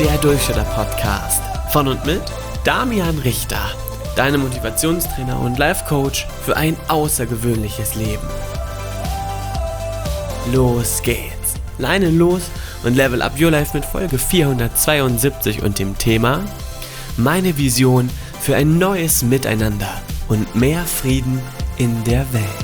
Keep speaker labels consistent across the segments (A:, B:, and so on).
A: der Durchstarter-Podcast von und mit Damian Richter, deinem Motivationstrainer und Life-Coach für ein außergewöhnliches Leben. Los geht's! Leine los und level up your life mit Folge 472 und dem Thema Meine Vision für ein neues Miteinander und mehr Frieden in der Welt.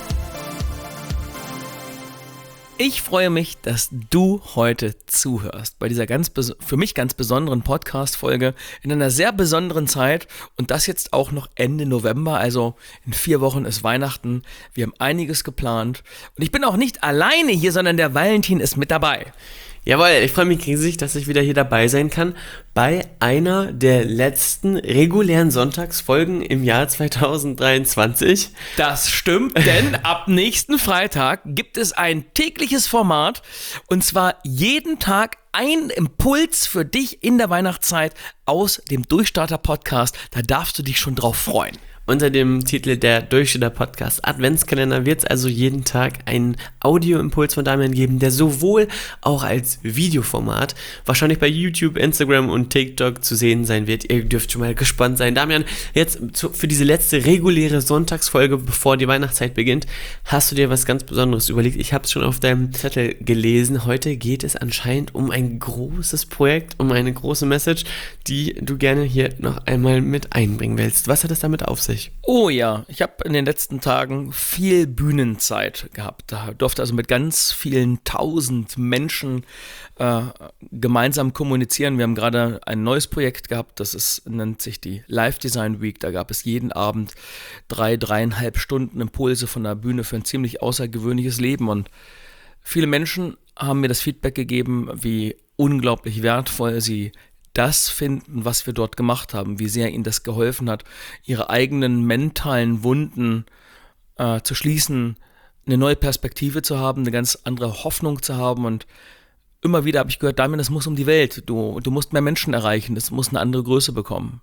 A: Ich freue mich, dass du heute zuhörst bei dieser für mich ganz besonderen Podcast-Folge in einer sehr besonderen Zeit und das jetzt auch noch Ende November, also in 4 Wochen ist Weihnachten. Wir haben einiges geplant und ich bin auch nicht alleine hier, sondern der Valentin ist mit dabei.
B: Jawohl, ich freue mich riesig, dass ich wieder hier dabei sein kann bei einer der letzten regulären Sonntagsfolgen im Jahr 2023.
A: Das stimmt, denn ab nächsten Freitag gibt es ein tägliches Format und zwar jeden Tag ein Impuls für dich in der Weihnachtszeit aus dem Durchstarter-Podcast. Da darfst du dich schon drauf freuen.
B: Unter dem Titel der Durchstarter-Podcast Adventskalender wird es also jeden Tag einen Audioimpuls von Damian geben, der sowohl auch als Videoformat wahrscheinlich bei YouTube, Instagram und TikTok zu sehen sein wird. Ihr dürft schon mal gespannt sein. Damian, jetzt für diese letzte reguläre Sonntagsfolge, bevor die Weihnachtszeit beginnt, hast du dir was ganz Besonderes überlegt. Ich habe es schon auf deinem Zettel gelesen. Heute geht es anscheinend um ein großes Projekt, um eine große Message, die du gerne hier noch einmal mit einbringen willst. Was hat es damit auf sich?
A: Oh ja, ich habe in den letzten Tagen viel Bühnenzeit gehabt. Da durfte also mit ganz vielen 1000 Menschen gemeinsam kommunizieren. Wir haben gerade ein neues Projekt gehabt, nennt sich die Live Design Week. Da gab es jeden Abend 3,5 Stunden Impulse von der Bühne für ein ziemlich außergewöhnliches Leben. Und viele Menschen haben mir das Feedback gegeben, wie unglaublich wertvoll sie das finden, was wir dort gemacht haben, wie sehr ihnen das geholfen hat, ihre eigenen mentalen Wunden zu schließen, eine neue Perspektive zu haben, eine ganz andere Hoffnung zu haben. Und immer wieder habe ich gehört, Damian, das muss um die Welt, du musst mehr Menschen erreichen, das muss eine andere Größe bekommen.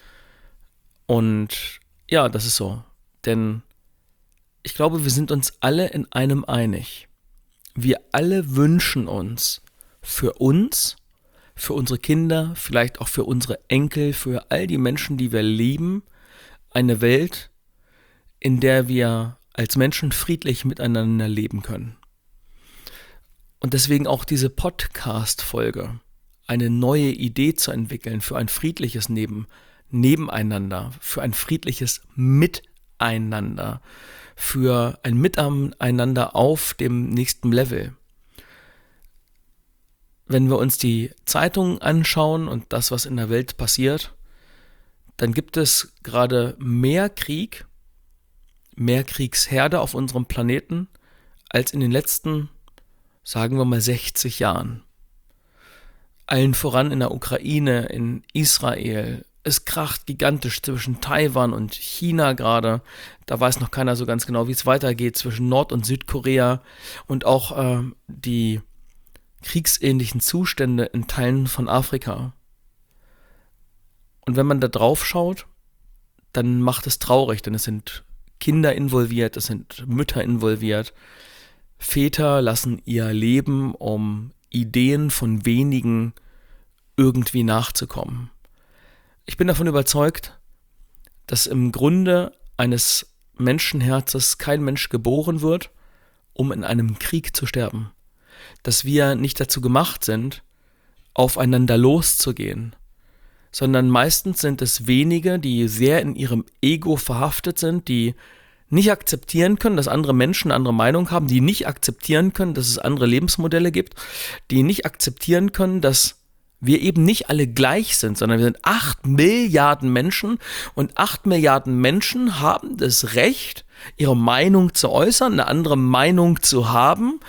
A: Und ja, das ist so, denn ich glaube, wir sind uns alle in einem einig. Wir alle wünschen uns, für unsere Kinder, vielleicht auch für unsere Enkel, für all die Menschen, die wir lieben, eine Welt, in der wir als Menschen friedlich miteinander leben können. Und deswegen auch diese Podcast-Folge, eine neue Idee zu entwickeln für ein friedliches Nebeneinander, für ein friedliches Miteinander, für ein Miteinander auf dem nächsten Level. Wenn wir uns die Zeitungen anschauen und das, was in der Welt passiert, dann gibt es gerade mehr Krieg, mehr Kriegsherde auf unserem Planeten als in den letzten, sagen wir mal, 60 Jahren. Allen voran in der Ukraine, in Israel. Es kracht gigantisch zwischen Taiwan und China gerade. Da weiß noch keiner so ganz genau, wie es weitergeht zwischen Nord- und Südkorea und auch die kriegsähnlichen Zustände in Teilen von Afrika. Und wenn man da drauf schaut, dann macht es traurig, denn es sind Kinder involviert, es sind Mütter involviert. Väter lassen ihr Leben, um Ideen von wenigen irgendwie nachzukommen. Ich bin davon überzeugt, dass im Grunde eines Menschenherzes kein Mensch geboren wird, um in einem Krieg zu sterben. Dass wir nicht dazu gemacht sind, aufeinander loszugehen, sondern meistens sind es wenige, die sehr in ihrem Ego verhaftet sind, die nicht akzeptieren können, dass andere Menschen eine andere Meinung haben, die nicht akzeptieren können, dass es andere Lebensmodelle gibt, die nicht akzeptieren können, dass wir eben nicht alle gleich sind, sondern wir sind 8 Milliarden Menschen und 8 Milliarden Menschen haben das Recht, ihre Meinung zu äußern, eine andere Meinung zu haben,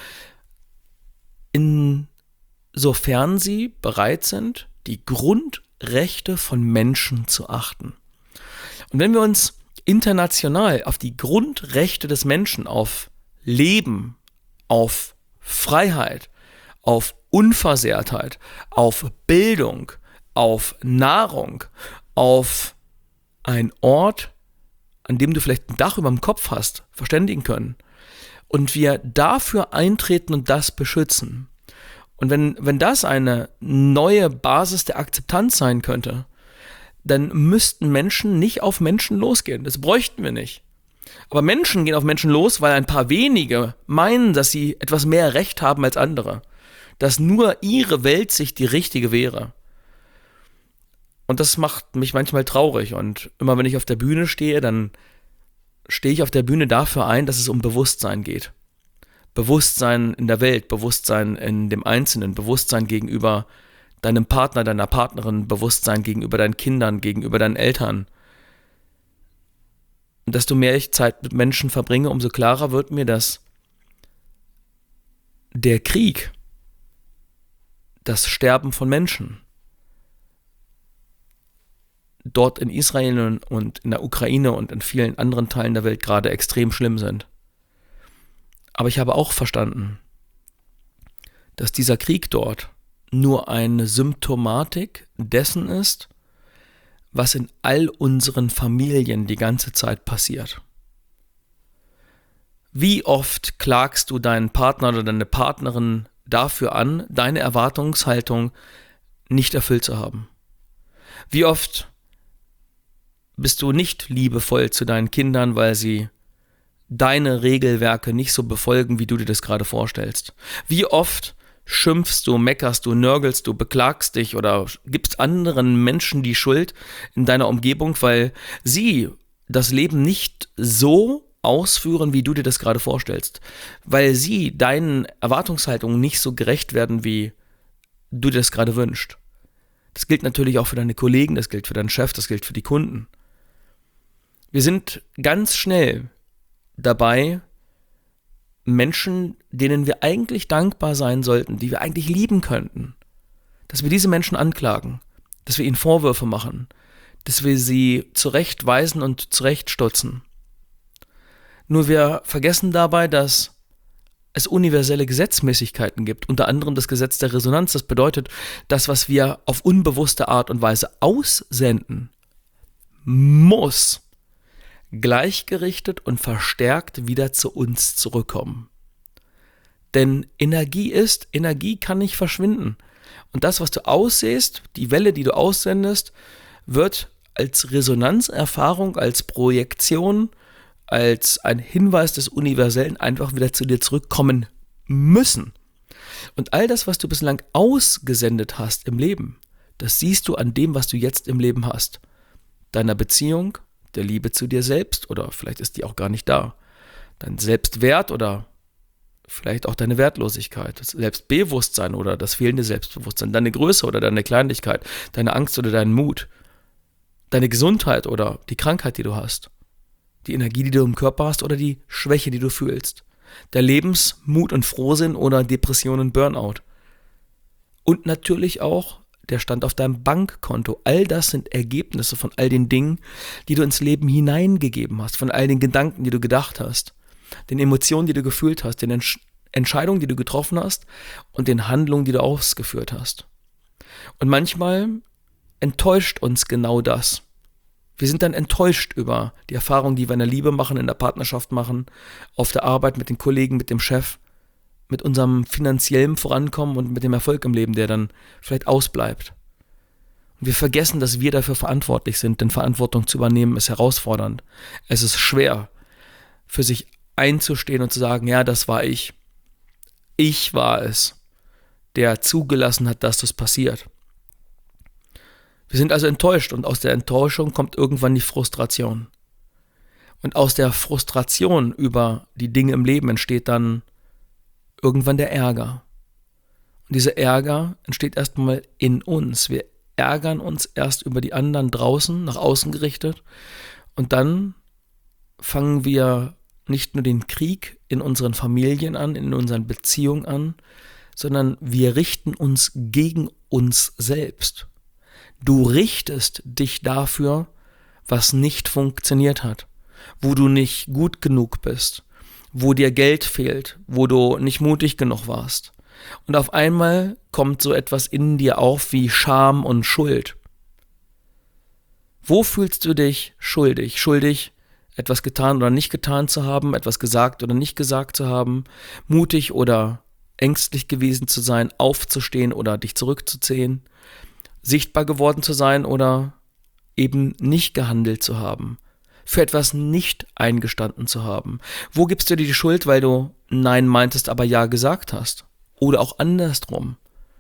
A: insofern sie bereit sind, die Grundrechte von Menschen zu achten. Und wenn wir uns international auf die Grundrechte des Menschen, auf Leben, auf Freiheit, auf Unversehrtheit, auf Bildung, auf Nahrung, auf einen Ort, an dem du vielleicht ein Dach über dem Kopf hast, verständigen können, und wir dafür eintreten und das beschützen Und wenn das eine neue Basis der Akzeptanz sein könnte, dann müssten Menschen nicht auf Menschen losgehen. Das bräuchten wir nicht. Aber Menschen gehen auf Menschen los, weil ein paar wenige meinen, dass sie etwas mehr Recht haben als andere. Dass nur ihre Weltsicht die richtige wäre. Und das macht mich manchmal traurig. Und immer wenn ich auf der Bühne stehe, dann stehe ich auf der Bühne dafür ein, dass es um Bewusstsein geht. Bewusstsein in der Welt, Bewusstsein in dem Einzelnen, Bewusstsein gegenüber deinem Partner, deiner Partnerin, Bewusstsein gegenüber deinen Kindern, gegenüber deinen Eltern. Und desto mehr ich Zeit mit Menschen verbringe, umso klarer wird mir, dass der Krieg, das Sterben von Menschen dort in Israel und in der Ukraine und in vielen anderen Teilen der Welt gerade extrem schlimm sind. Aber ich habe auch verstanden, dass dieser Krieg dort nur eine Symptomatik dessen ist, was in all unseren Familien die ganze Zeit passiert. Wie oft klagst du deinen Partner oder deine Partnerin dafür an, deine Erwartungshaltung nicht erfüllt zu haben? Wie oft bist du nicht liebevoll zu deinen Kindern, weil sie deine Regelwerke nicht so befolgen, wie du dir das gerade vorstellst? Wie oft schimpfst du, meckerst du, nörgelst du, beklagst dich oder gibst anderen Menschen die Schuld in deiner Umgebung, weil sie das Leben nicht so ausführen, wie du dir das gerade vorstellst, weil sie deinen Erwartungshaltungen nicht so gerecht werden, wie du dir das gerade wünschst. Das gilt natürlich auch für deine Kollegen, das gilt für deinen Chef, das gilt für die Kunden. Wir sind ganz schnell dabei, Menschen, denen wir eigentlich dankbar sein sollten, die wir eigentlich lieben könnten, dass wir diese Menschen anklagen, dass wir ihnen Vorwürfe machen, dass wir sie zurechtweisen und zurechtstutzen. Nur wir vergessen dabei, dass es universelle Gesetzmäßigkeiten gibt, unter anderem das Gesetz der Resonanz. Das bedeutet, das, was wir auf unbewusste Art und Weise aussenden, muss gleichgerichtet und verstärkt wieder zu uns zurückkommen. Denn Energie kann nicht verschwinden. Und das, was du aussehst, die Welle, die du aussendest, wird als Resonanzerfahrung, als Projektion, als ein Hinweis des Universellen einfach wieder zu dir zurückkommen müssen. Und all das, was du bislang ausgesendet hast im Leben, das siehst du an dem, was du jetzt im Leben hast. Deiner Beziehung, der Liebe zu dir selbst, oder vielleicht ist die auch gar nicht da. Dein Selbstwert oder vielleicht auch deine Wertlosigkeit, das Selbstbewusstsein oder das fehlende Selbstbewusstsein, deine Größe oder deine Kleinlichkeit, deine Angst oder dein Mut, deine Gesundheit oder die Krankheit, die du hast, die Energie, die du im Körper hast oder die Schwäche, die du fühlst, der Lebensmut und Frohsinn oder Depression und Burnout. Und natürlich auch der Stand auf deinem Bankkonto. All das sind Ergebnisse von all den Dingen, die du ins Leben hineingegeben hast, von all den Gedanken, die du gedacht hast, den Emotionen, die du gefühlt hast, den Entscheidungen, die du getroffen hast und den Handlungen, die du ausgeführt hast. Und manchmal enttäuscht uns genau das. Wir sind dann enttäuscht über die Erfahrungen, die wir in der Liebe machen, in der Partnerschaft machen, auf der Arbeit, mit den Kollegen, mit dem Chef, mit unserem finanziellen Vorankommen und mit dem Erfolg im Leben, der dann vielleicht ausbleibt. Und wir vergessen, dass wir dafür verantwortlich sind, denn Verantwortung zu übernehmen ist herausfordernd. Es ist schwer, für sich einzustehen und zu sagen, ja, das war ich. Ich war es, der zugelassen hat, dass das passiert. Wir sind also enttäuscht und aus der Enttäuschung kommt irgendwann die Frustration. Und aus der Frustration über die Dinge im Leben entsteht dann irgendwann der Ärger. Und dieser Ärger entsteht erstmal in uns. Wir ärgern uns erst über die anderen draußen, nach außen gerichtet. Und dann fangen wir nicht nur den Krieg in unseren Familien an, in unseren Beziehungen an, sondern wir richten uns gegen uns selbst. Du richtest dich dafür, was nicht funktioniert hat, wo du nicht gut genug bist, wo dir Geld fehlt, wo du nicht mutig genug warst. Und auf einmal kommt so etwas in dir auf wie Scham und Schuld. Wo fühlst du dich schuldig? Schuldig, etwas getan oder nicht getan zu haben, etwas gesagt oder nicht gesagt zu haben, mutig oder ängstlich gewesen zu sein, aufzustehen oder dich zurückzuziehen, sichtbar geworden zu sein oder eben nicht gehandelt zu haben, für etwas nicht eingestanden zu haben. Wo gibst du dir die Schuld, weil du Nein meintest, aber Ja gesagt hast? Oder auch andersrum.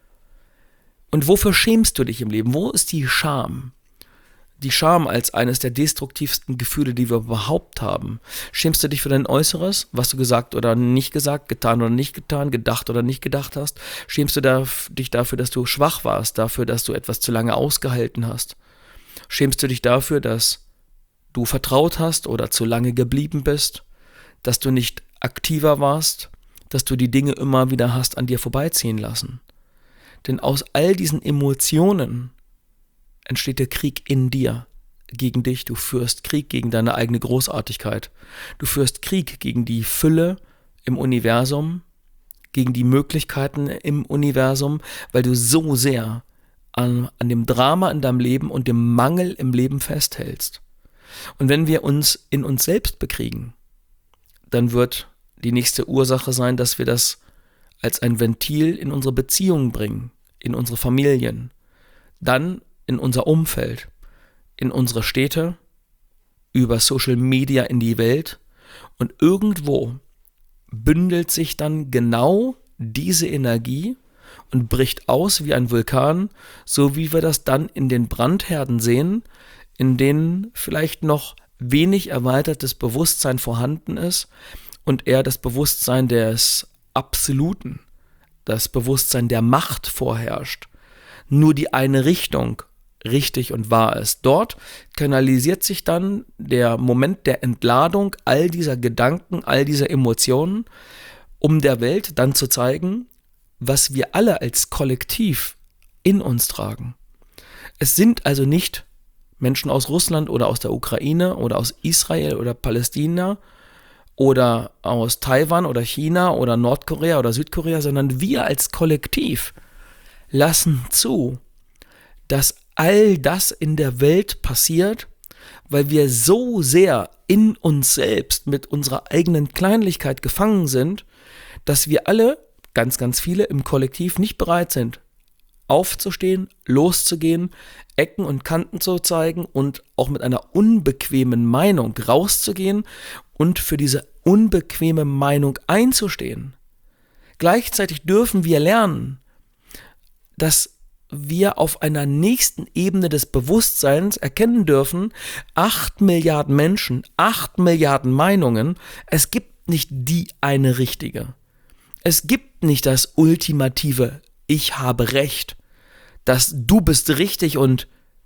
A: Und wofür schämst du dich im Leben? Wo ist die Scham? Die Scham als eines der destruktivsten Gefühle, die wir überhaupt haben. Schämst du dich für dein Äußeres, was du gesagt oder nicht gesagt, getan oder nicht getan, gedacht oder nicht gedacht hast? Schämst du dich dafür, dass du schwach warst, dafür, dass du etwas zu lange ausgehalten hast? Schämst du dich dafür, dass du vertraut hast oder zu lange geblieben bist, dass du nicht aktiver warst, dass du die Dinge immer wieder hast an dir vorbeiziehen lassen? Denn aus all diesen Emotionen entsteht der Krieg in dir, gegen dich. Du führst Krieg gegen deine eigene Großartigkeit. Du führst Krieg gegen die Fülle im Universum, gegen die Möglichkeiten im Universum, weil du so sehr an dem Drama in deinem Leben und dem Mangel im Leben festhältst. Und wenn wir uns in uns selbst bekriegen, dann wird die nächste Ursache sein, dass wir das als ein Ventil in unsere Beziehungen bringen, in unsere Familien, dann in unser Umfeld, in unsere Städte, über Social Media in die Welt, und irgendwo bündelt sich dann genau diese Energie und bricht aus wie ein Vulkan, so wie wir das dann in den Brandherden sehen, in denen vielleicht noch wenig erweitertes Bewusstsein vorhanden ist und eher das Bewusstsein des Absoluten, das Bewusstsein der Macht vorherrscht. Nur die eine Richtung richtig und wahr ist. Dort kanalisiert sich dann der Moment der Entladung all dieser Gedanken, all dieser Emotionen, um der Welt dann zu zeigen, was wir alle als Kollektiv in uns tragen. Es sind also nicht Menschen aus Russland oder aus der Ukraine oder aus Israel oder Palästina oder aus Taiwan oder China oder Nordkorea oder Südkorea, sondern wir als Kollektiv lassen zu, dass all das in der Welt passiert, weil wir so sehr in uns selbst mit unserer eigenen Kleinlichkeit gefangen sind, dass wir alle, ganz, ganz viele im Kollektiv nicht bereit sind, aufzustehen, loszugehen, Ecken und Kanten zu zeigen und auch mit einer unbequemen Meinung rauszugehen und für diese unbequeme Meinung einzustehen. Gleichzeitig dürfen wir lernen, dass wir auf einer nächsten Ebene des Bewusstseins erkennen dürfen, 8 Milliarden Menschen, 8 Milliarden Meinungen, es gibt nicht die eine richtige. Es gibt nicht das ultimative Ich habe Recht, dass du bist richtig und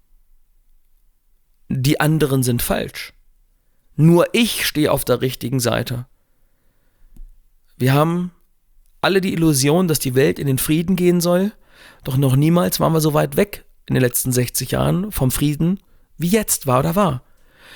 A: die anderen sind falsch. Nur ich stehe auf der richtigen Seite. Wir haben alle die Illusion, dass die Welt in den Frieden gehen soll, doch noch niemals waren wir so weit weg in den letzten 60 Jahren vom Frieden, wie jetzt war oder war.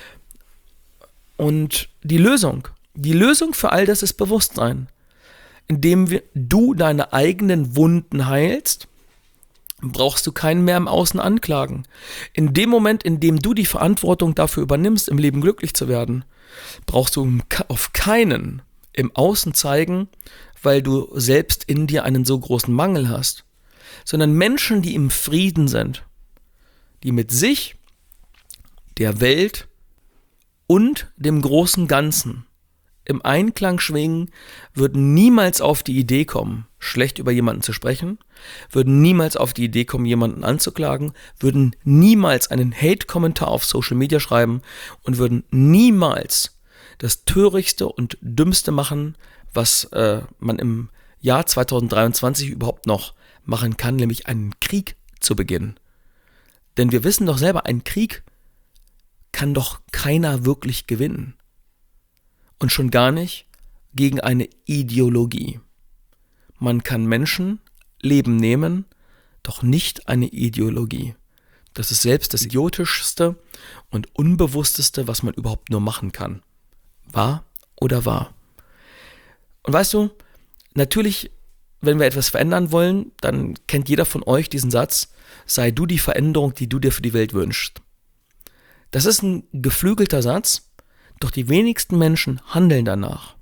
A: Und die Lösung für all das ist Bewusstsein. Indem du deine eigenen Wunden heilst, brauchst du keinen mehr im Außen anklagen. In dem Moment, in dem du die Verantwortung dafür übernimmst, im Leben glücklich zu werden, brauchst du auf keinen im Außen zeigen, weil du selbst in dir einen so großen Mangel hast. Sondern Menschen, die im Frieden sind, die mit sich, der Welt und dem großen Ganzen im Einklang schwingen, würden niemals auf die Idee kommen, schlecht über jemanden zu sprechen, würden niemals auf die Idee kommen, jemanden anzuklagen, würden niemals einen Hate-Kommentar auf Social Media schreiben und würden niemals das Törichtste und Dümmste machen, was man im Jahr 2023 überhaupt noch machen kann, nämlich einen Krieg zu beginnen. Denn wir wissen doch selber, einen Krieg kann doch keiner wirklich gewinnen. Und schon gar nicht gegen eine Ideologie. Man kann Menschen Leben nehmen, doch nicht eine Ideologie. Das ist selbst das Idiotischste und Unbewussteste, was man überhaupt nur machen kann. Wahr oder wahr? Und weißt du, natürlich, wenn wir etwas verändern wollen, dann kennt jeder von euch diesen Satz: sei du die Veränderung, die du dir für die Welt wünschst. Das ist ein geflügelter Satz, doch die wenigsten Menschen handeln danach.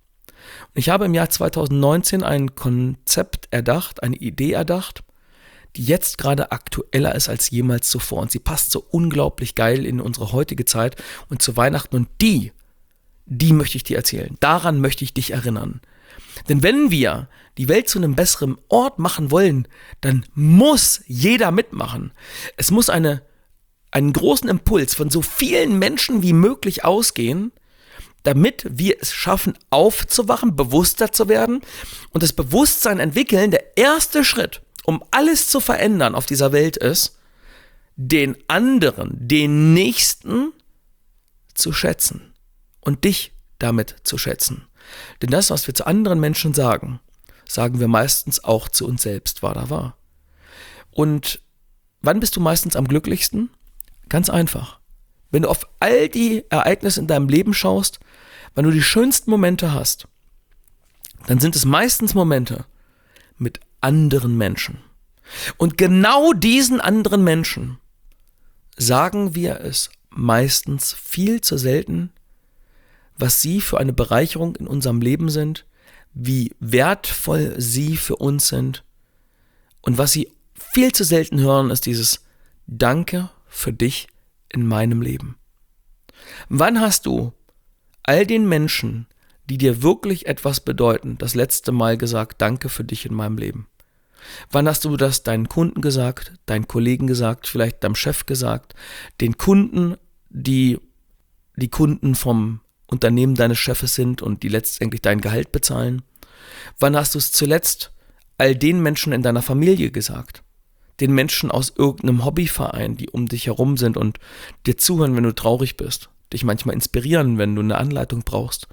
A: Und ich habe im Jahr 2019 ein Konzept erdacht, eine Idee erdacht, die jetzt gerade aktueller ist als jemals zuvor. Und sie passt so unglaublich geil in unsere heutige Zeit und zu Weihnachten. Und die möchte ich dir erzählen. Daran möchte ich dich erinnern. Denn wenn wir die Welt zu einem besseren Ort machen wollen, dann muss jeder mitmachen. Es muss einen großen Impuls von so vielen Menschen wie möglich ausgehen, damit wir es schaffen, aufzuwachen, bewusster zu werden und das Bewusstsein entwickeln. Der erste Schritt, um alles zu verändern auf dieser Welt ist, den anderen, den Nächsten zu schätzen und dich damit zu schätzen. Denn das, was wir zu anderen Menschen sagen, sagen wir meistens auch zu uns selbst, wahr da wahr. Und wann bist du meistens am glücklichsten? Ganz einfach. Wenn du auf all die Ereignisse in deinem Leben schaust, wenn du die schönsten Momente hast, dann sind es meistens Momente mit anderen Menschen. Und genau diesen anderen Menschen sagen wir es meistens viel zu selten, was sie für eine Bereicherung in unserem Leben sind, wie wertvoll sie für uns sind. Und was sie viel zu selten hören, ist dieses Danke für dich in meinem Leben. Wann hast du all den Menschen, die dir wirklich etwas bedeuten, das letzte Mal gesagt, danke für dich in meinem Leben? Wann hast du das deinen Kunden gesagt, deinen Kollegen gesagt, vielleicht deinem Chef gesagt, den Kunden, die Kunden vom Unternehmen deines Chefes sind und die letztendlich dein Gehalt bezahlen? Wann hast du es zuletzt all den Menschen in deiner Familie gesagt? Den Menschen aus irgendeinem Hobbyverein, die um dich herum sind und dir zuhören, wenn du traurig bist, dich manchmal inspirieren, wenn du eine Anleitung brauchst.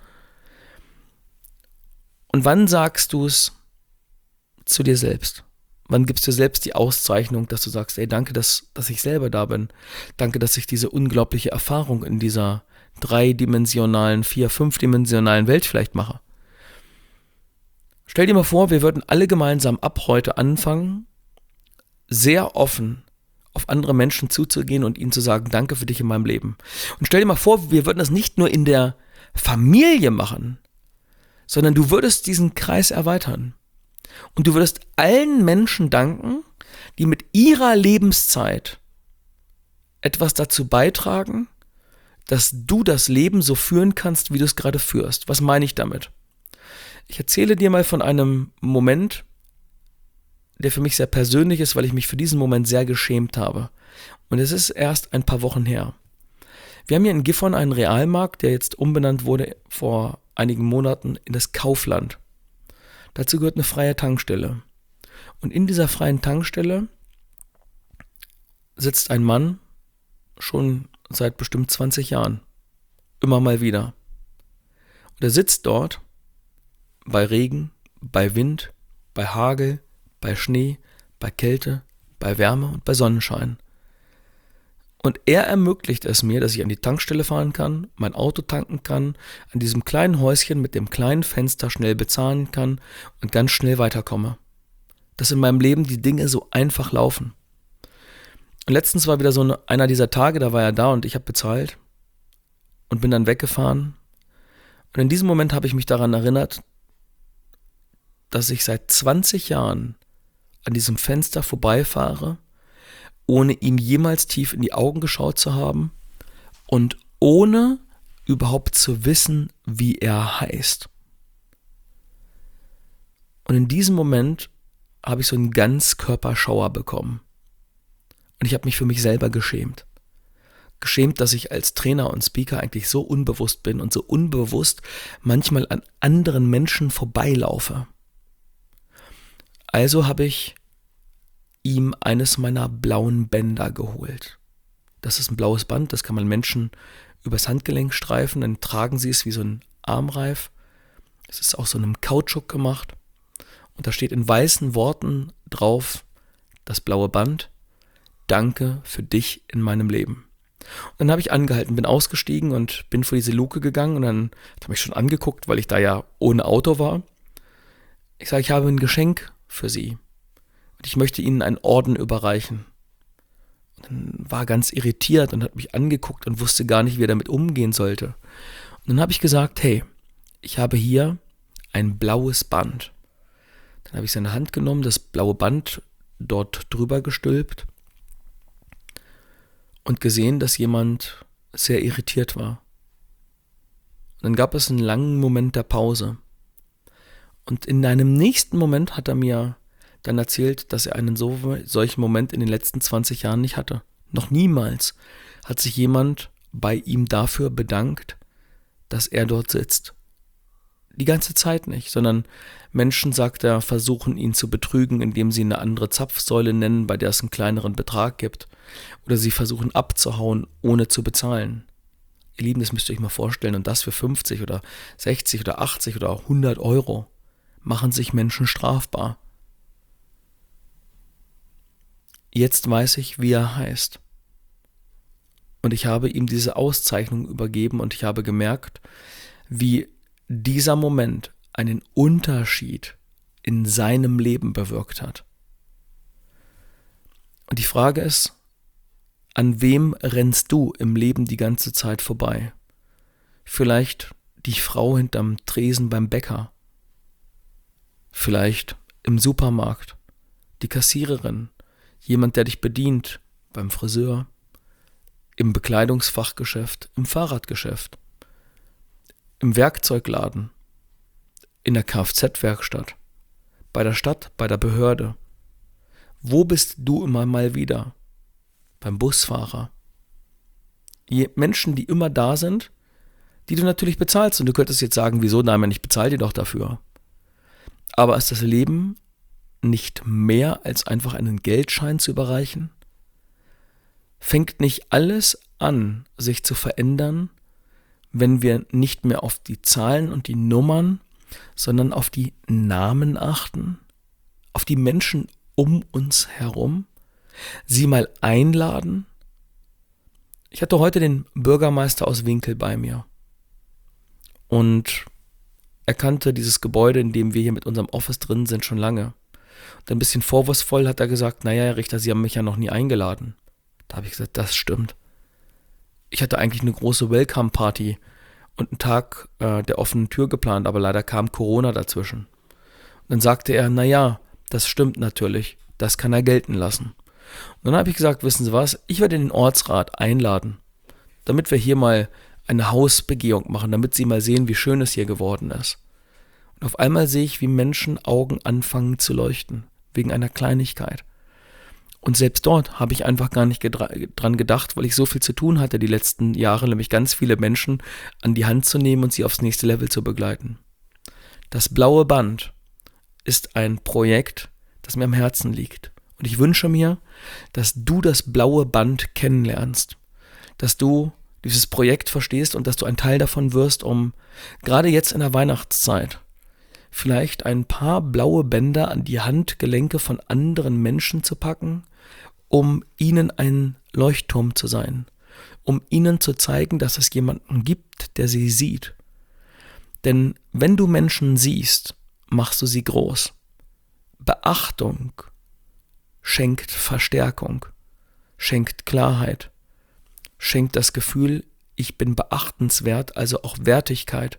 A: Und wann sagst du es zu dir selbst? Wann gibst du dir selbst die Auszeichnung, dass du sagst, ey, danke, dass ich selber da bin. Danke, dass ich diese unglaubliche Erfahrung in dieser 3-dimensionalen, 4-, 5-dimensionalen Welt vielleicht mache. Stell dir mal vor, wir würden alle gemeinsam ab heute anfangen, sehr offen auf andere Menschen zuzugehen und ihnen zu sagen, danke für dich in meinem Leben. Und stell dir mal vor, wir würden das nicht nur in der Familie machen, sondern du würdest diesen Kreis erweitern. Und du würdest allen Menschen danken, die mit ihrer Lebenszeit etwas dazu beitragen, dass du das Leben so führen kannst, wie du es gerade führst. Was meine ich damit? Ich erzähle dir mal von einem Moment, der für mich sehr persönlich ist, weil ich mich für diesen Moment sehr geschämt habe. Und es ist erst ein paar Wochen her. Wir haben hier in Gifhorn einen Realmarkt, der jetzt umbenannt wurde vor einigen Monaten in das Kaufland. Dazu gehört eine freie Tankstelle. Und in dieser freien Tankstelle sitzt ein Mann schon seit bestimmt 20 Jahren. Immer mal wieder. Und er sitzt dort bei Regen, bei Wind, bei Hagel, bei Schnee, bei Kälte, bei Wärme und bei Sonnenschein. Und er ermöglicht es mir, dass ich an die Tankstelle fahren kann, mein Auto tanken kann, an diesem kleinen Häuschen mit dem kleinen Fenster schnell bezahlen kann und ganz schnell weiterkomme. Dass in meinem Leben die Dinge so einfach laufen. Und letztens war wieder so einer dieser Tage, da war er da und ich habe bezahlt und bin dann weggefahren. Und in diesem Moment habe ich mich daran erinnert, dass ich seit 20 Jahren an diesem Fenster vorbeifahre, ohne ihm jemals tief in die Augen geschaut zu haben und ohne überhaupt zu wissen, wie er heißt. Und in diesem Moment habe ich so einen Ganzkörperschauer bekommen. Und ich habe mich für mich selber geschämt. Geschämt, dass ich als Trainer und Speaker eigentlich so unbewusst bin und so unbewusst manchmal an anderen Menschen vorbeilaufe. Also habe ich ihm eines meiner blauen Bänder geholt. Das ist ein blaues Band, das kann man Menschen übers Handgelenk streifen, dann tragen sie es wie so ein Armreif. Es ist aus so einem Kautschuk gemacht und da steht in weißen Worten drauf, das blaue Band, danke für dich in meinem Leben. Und dann habe ich angehalten, bin ausgestiegen und bin vor diese Luke gegangen und dann hat er mich schon angeguckt, weil ich da ja ohne Auto war. Ich sage, ich habe ein Geschenk für Sie. Ich möchte Ihnen einen Orden überreichen. Und dann war er ganz irritiert und hat mich angeguckt und wusste gar nicht, wie er damit umgehen sollte. Und dann habe ich gesagt, hey, ich habe hier ein blaues Band. Dann habe ich seine Hand genommen, das blaue Band dort drüber gestülpt und gesehen, dass jemand sehr irritiert war. Und dann gab es einen langen Moment der Pause. Und in einem nächsten Moment hat er mir dann erzählt, dass er einen solchen Moment in den letzten 20 Jahren nicht hatte. Noch niemals hat sich jemand bei ihm dafür bedankt, dass er dort sitzt. Die ganze Zeit nicht, sondern Menschen, sagt er, versuchen ihn zu betrügen, indem sie eine andere Zapfsäule nennen, bei der es einen kleineren Betrag gibt. Oder sie versuchen abzuhauen, ohne zu bezahlen. Ihr Lieben, das müsst ihr euch mal vorstellen. Und das für 50 oder 60 oder 80 oder 100 Euro machen sich Menschen strafbar. Jetzt weiß ich, wie er heißt. Und ich habe ihm diese Auszeichnung übergeben und ich habe gemerkt, wie dieser Moment einen Unterschied in seinem Leben bewirkt hat. Und die Frage ist, an wem rennst du im Leben die ganze Zeit vorbei? Vielleicht die Frau hinterm Tresen beim Bäcker, vielleicht im Supermarkt, die Kassiererin, jemand, der dich bedient beim Friseur, im Bekleidungsfachgeschäft, im Fahrradgeschäft, im Werkzeugladen, in der Kfz-Werkstatt, bei der Stadt, bei der Behörde. Wo bist du immer mal wieder? Beim Busfahrer. Menschen, die immer da sind, die du natürlich bezahlst. Und du könntest jetzt sagen, wieso? Nein, ich bezahle dir doch dafür. Aber ist das Leben nicht mehr als einfach einen Geldschein zu überreichen? Fängt nicht alles an, sich zu verändern, wenn wir nicht mehr auf die Zahlen und die Nummern, sondern auf die Namen achten, auf die Menschen um uns herum, sie mal einladen? Ich hatte heute den Bürgermeister aus Winkel bei mir und er kannte dieses Gebäude, in dem wir hier mit unserem Office drin sind, schon lange. Und ein bisschen vorwurfsvoll hat er gesagt, naja, Herr Richter, Sie haben mich ja noch nie eingeladen. Da habe ich gesagt, das stimmt. Ich hatte eigentlich eine große Welcome-Party und einen Tag der offenen Tür geplant, aber leider kam Corona dazwischen. Und dann sagte er, naja, das stimmt natürlich, das kann er gelten lassen. Und dann habe ich gesagt, wissen Sie was, ich werde den Ortsrat einladen, damit wir hier mal eine Hausbegehung machen, damit Sie mal sehen, wie schön es hier geworden ist. Und auf einmal sehe ich, wie Menschenaugen anfangen zu leuchten, wegen einer Kleinigkeit. Und selbst dort habe ich einfach gar nicht dran gedacht, weil ich so viel zu tun hatte die letzten Jahre, nämlich ganz viele Menschen an die Hand zu nehmen und sie aufs nächste Level zu begleiten. Das blaue Band ist ein Projekt, das mir am Herzen liegt. Und ich wünsche mir, dass du das blaue Band kennenlernst, dass du dieses Projekt verstehst und dass du ein Teil davon wirst, um gerade jetzt in der Weihnachtszeit vielleicht ein paar blaue Bänder an die Handgelenke von anderen Menschen zu packen, um ihnen ein Leuchtturm zu sein, um ihnen zu zeigen, dass es jemanden gibt, der sie sieht. Denn wenn du Menschen siehst, machst du sie groß. Beachtung schenkt Verstärkung, schenkt Klarheit, schenkt das Gefühl, ich bin beachtenswert, also auch Wertigkeit.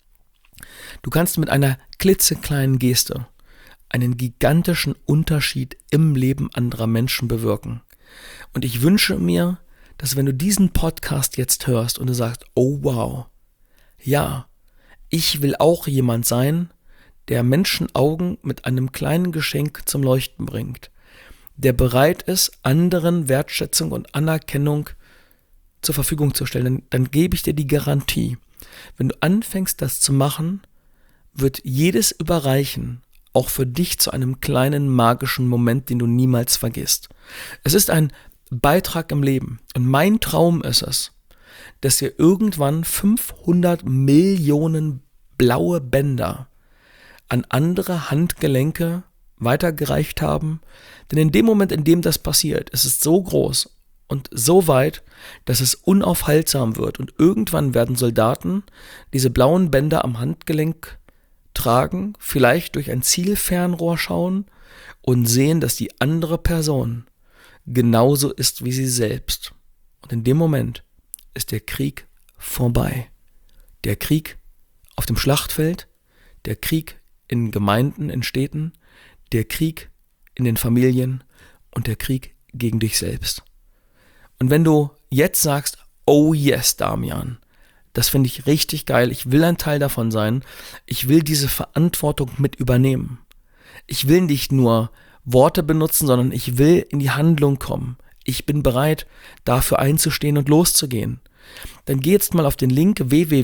A: Du kannst mit einer klitzekleinen Geste einen gigantischen Unterschied im Leben anderer Menschen bewirken. Und ich wünsche mir, dass wenn du diesen Podcast jetzt hörst und du sagst, oh wow, ja, ich will auch jemand sein, der Menschenaugen mit einem kleinen Geschenk zum Leuchten bringt, der bereit ist, anderen Wertschätzung und Anerkennung zur Verfügung zu stellen, dann gebe ich dir die Garantie, wenn du anfängst, das zu machen, wird jedes Überreichen auch für dich zu einem kleinen magischen Moment, den du niemals vergisst. Es ist ein Beitrag im Leben und mein Traum ist es, dass wir irgendwann 500 Millionen blaue Bänder an andere Handgelenke weitergereicht haben, denn in dem Moment, in dem das passiert, ist es so groß und so weit, dass es unaufhaltsam wird und irgendwann werden Soldaten diese blauen Bänder am Handgelenk tragen, vielleicht durch ein Zielfernrohr schauen und sehen, dass die andere Person genauso ist wie sie selbst. Und in dem Moment ist der Krieg vorbei. Der Krieg auf dem Schlachtfeld, der Krieg in Gemeinden, in Städten, der Krieg in den Familien und der Krieg gegen dich selbst. Und wenn du jetzt sagst, oh yes, Damian, das finde ich richtig geil, ich will ein Teil davon sein, ich will diese Verantwortung mit übernehmen. Ich will nicht nur Worte benutzen, sondern ich will in die Handlung kommen. Ich bin bereit, dafür einzustehen und loszugehen. Dann geh jetzt mal auf den Link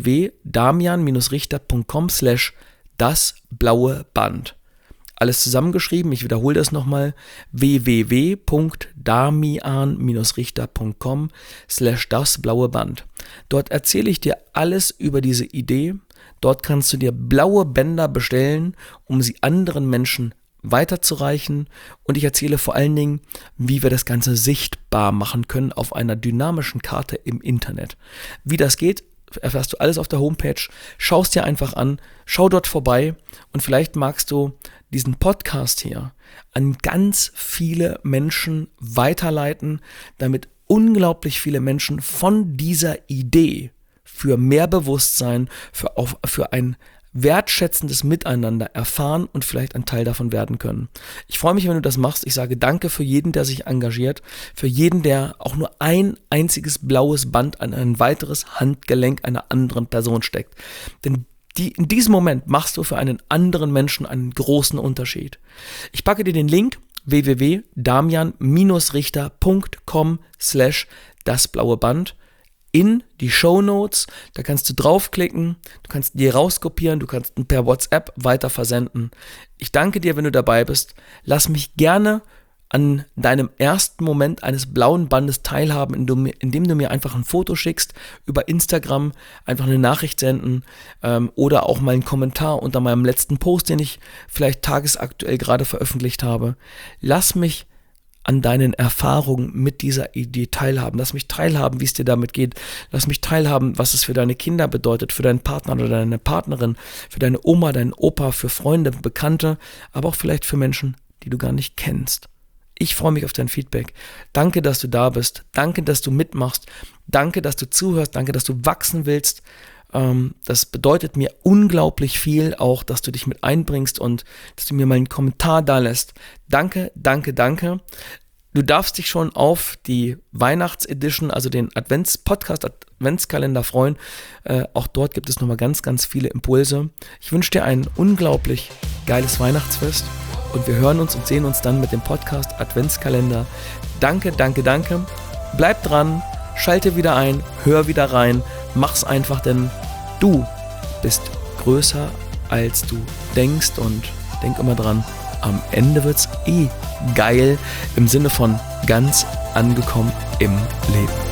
A: www.damian-richter.com/das-blaue-Band. Alles zusammengeschrieben, ich wiederhole das nochmal, www.damian-richter.com/das-blaue-Band. Dort erzähle ich dir alles über diese Idee. Dort kannst du dir blaue Bänder bestellen, um sie anderen Menschen weiterzureichen, und ich erzähle vor allen Dingen, wie wir das Ganze sichtbar machen können auf einer dynamischen Karte im Internet. Wie das geht, erfährst du alles auf der Homepage. Schau es dir einfach an, schau dort vorbei und vielleicht magst du diesen Podcast hier an ganz viele Menschen weiterleiten, damit unglaublich viele Menschen von dieser Idee für mehr Bewusstsein, für ein wertschätzendes Miteinander erfahren und vielleicht ein Teil davon werden können. Ich freue mich, wenn du das machst. Ich sage danke für jeden, der sich engagiert, für jeden, der auch nur ein einziges blaues Band an ein weiteres Handgelenk einer anderen Person steckt. Denn in diesem Moment machst du für einen anderen Menschen einen großen Unterschied. Ich packe dir den Link www.damian-richter.com/das-blaue-Band in die Shownotes, da kannst du draufklicken, du kannst dir rauskopieren, du kannst ihn per WhatsApp weiter versenden. Ich danke dir, wenn du dabei bist. Lass mich gerne an deinem ersten Moment eines blauen Bandes teilhaben, indem du mir einfach ein Foto schickst, über Instagram einfach eine Nachricht senden oder auch mal einen Kommentar unter meinem letzten Post, den ich vielleicht tagesaktuell gerade veröffentlicht habe. Lass mich an deinen Erfahrungen mit dieser Idee teilhaben. Lass mich teilhaben, wie es dir damit geht. Lass mich teilhaben, was es für deine Kinder bedeutet, für deinen Partner oder deine Partnerin, für deine Oma, deinen Opa, für Freunde, Bekannte, aber auch vielleicht für Menschen, die du gar nicht kennst. Ich freue mich auf dein Feedback. Danke, dass du da bist. Danke, dass du mitmachst. Danke, dass du zuhörst. Danke, dass du wachsen willst. Das bedeutet mir unglaublich viel, auch, dass du dich mit einbringst und dass du mir mal einen Kommentar da lässt. Danke, danke, danke. Du darfst dich schon auf die Weihnachtsedition, also den Podcast-Adventskalender freuen. Auch dort gibt es nochmal ganz, ganz viele Impulse. Ich wünsche dir ein unglaublich geiles Weihnachtsfest und wir hören uns und sehen uns dann mit dem Podcast-Adventskalender. Danke, danke, danke. Bleib dran, schalte wieder ein, hör wieder rein. Mach's einfach, denn du bist größer, als du denkst, und denk immer dran, am Ende wird's geil, im Sinne von ganz angekommen im Leben.